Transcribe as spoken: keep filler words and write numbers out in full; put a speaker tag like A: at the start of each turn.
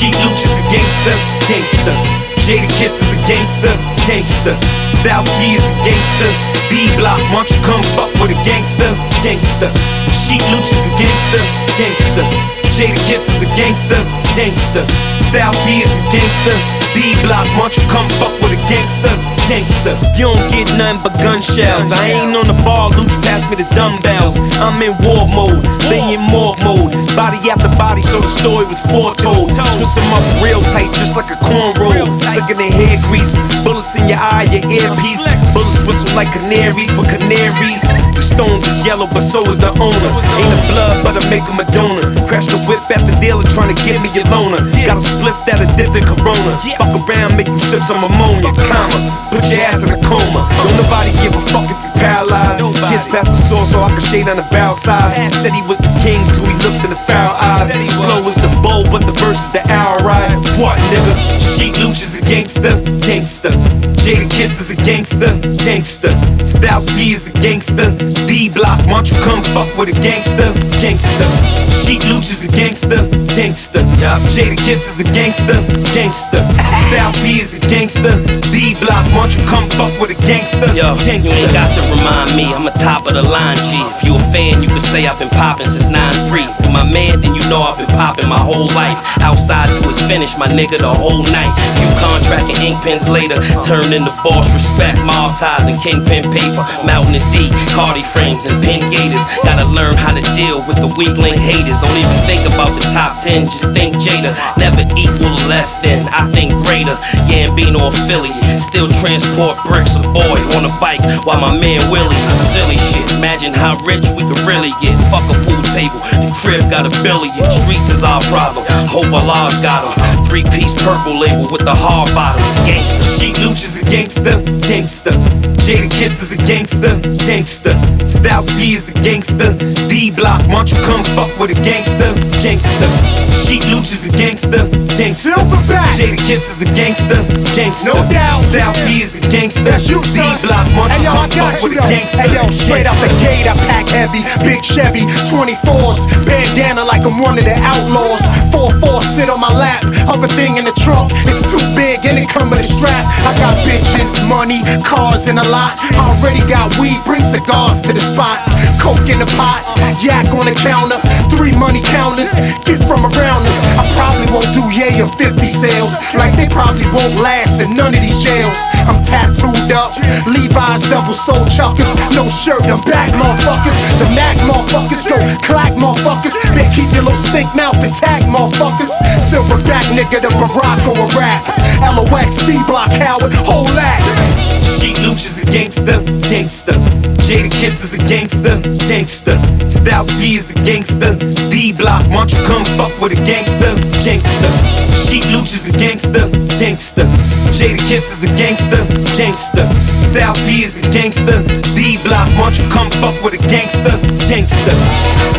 A: Sheek Louch is a gangster, gangster. Jadakiss is a gangster, gangster. Styles P is a gangster. D-Block, why don't you come fuck with a gangster, gangster. Sheek Louch is a gangster, gangster. Jadakiss is a gangster, gangster. Styles P is a gangster. D-Block, why don't you come fuck with a gangster, gangster. You don't get nothing but gun shells. I ain't on the bar, Louch pass me the dumbbells. I'm in war mode, they in morgue mode. Body after body, so the story was foretold. Twist them up real tight, just like a cornrow. Stuck in their hair grease, bullets in your eye, your earpiece. Bullets whistle like canaries for canaries. The stones is yellow, but so is the owner. Ain't a blood, but I make him a donor. Crash the whip at the dealer, trying to get me a loner. Got a spliff that addicted Corona. Fuck around, make you sip some ammonia, comma. Put your ass in a coma. Don't nobody give a fuck if you paralyzed. Kiss past the source so I can shade on the barrel size. Said he was the king till he looked in the foul eyes. Flow is the bow, but the verse is the arrow ride. What, nigga? Sheek Louch is a gangster, gangster. Jadakiss is a gangster, gangster. Styles P is a gangster. D-Block, why don't you come fuck with a gangster, gangster. Sheek Louch is a gangster, gangster. Jadakiss is a gangster, gangster. Styles P is a gangster. D-Block, why don't you come fuck with a gangster,
B: Yo,
A: gangster.
B: You ain't got to remind me, I'm a top of the line G. If you a fan, you can say I've been popping since nine three. If you my man, then you know I've been popping my whole life. Outside to his finish, my nigga, the whole night. Few contract and ink pens later, turned into boss respect, mob ties and kingpin paper. Mountain and D, Cardi frames and pin gators. Gotta learn how to deal with the weak link haters. Don't even think about the top ten, just think Jada. Never equal or less than, I think greater. Gambino affiliate, still transport bricks a boy on a bike while my man Willie. Silly shit, imagine how rich we could really get. Fuck a pool table, the crib got a billion. Streets is our problem, hope Allah's got them. Three piece purple label with the hard bottoms, gangster.
A: Sheek Louch is a gangster, gangster. Jadakiss is a gangster, gangster. Styles P is a gangster. D-Block, why don't you come fuck with a gangster, gangster. Sheek Louch is a gangster, gangster.
C: Silverback.
A: Jadakiss is a gangster, gangster.
C: No doubt.
A: Styles P is a gangster.
C: That's you, son.
A: D-Block, why don't
C: Hey
A: you
C: yo, I
A: come
C: got
A: fuck
C: you,
A: with
C: yo.
A: a gangster.
C: Hey yo, straight out the gate, I pack heavy. Big Chevy, twenty-fours, bandana like I'm one of the outlaws. four four sit on my lap, other thing in the trunk. It's too big and it come with a strap. I got bitches, money, cars, and a lot. I already got weed, bring cigars to the spot. Coke in the pot, yak on the counter. Three money counters, get from around us. I probably won't do yay or fifty sales, like they probably won't last in none of these jails. I'm tattooed up, Levi's double soul chuckers. No shirt, I'm back, motherfuckers. The Mac motherfuckers go clack, motherfuckers. They keep your little stink mouth intact, motherfuckers. Silverback nigga, the Barack or a rap. L O X, D-Block, Howard, whole act.
A: Sheek Louch is a gangster, gangster. Jadakiss is a gangster, gangster. Styles P is a gangster. D-Block, why don't you come fuck with a gangster, gangster. Sheek Louch is a gangster, gangster. Jadakiss is a gangster, gangster. Styles P is a gangster. D-Block, why don't you come fuck with a gangster, gangster.